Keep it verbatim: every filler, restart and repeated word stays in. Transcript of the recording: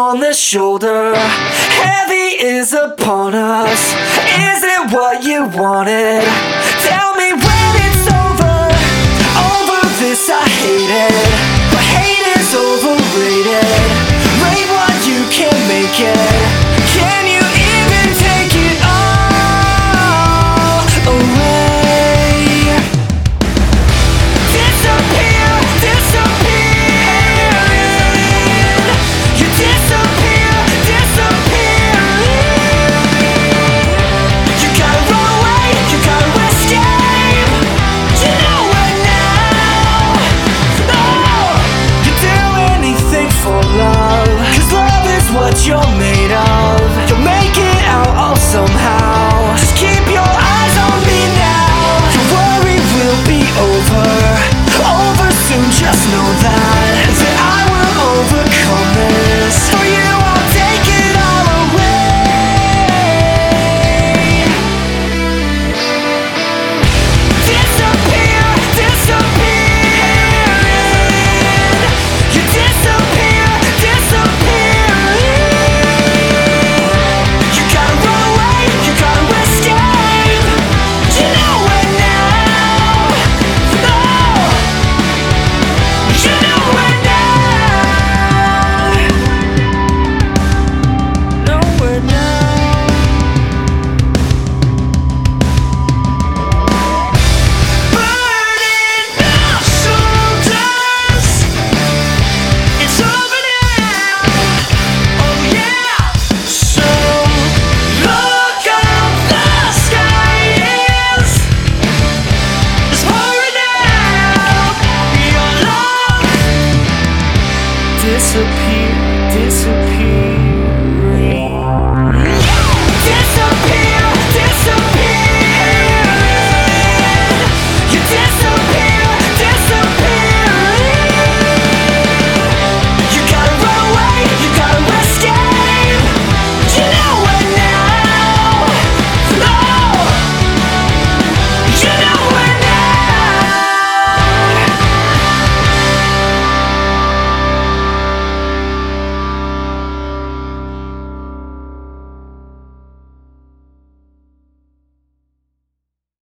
on the shoulder, heavy is upon us. Is it what you wanted? Tell me when it's over. Over this I hate it, but hate is overrated. Rate what you can make it. Can you even take it all away? Disappear, disappearing. You disappear, disappearing. You gotta run away, you gotta escape. You know it now. Oh, you do anything for love, 'cause love is what you're made of. You'll make it out all somehow. Just keep your eyes on me now. Your worry will be over, over soon. Just know that that I will overcome this. For you, I'll take it all away. Disappear, disappearing. You disappear, disappearing. You gotta run away, you gotta escape. You know it now. Oh, you know it now. Know it now. Burning our shoulders. It's over now. Oh yeah. So look up, the sky is is pouring out your love. Disappear, disappear.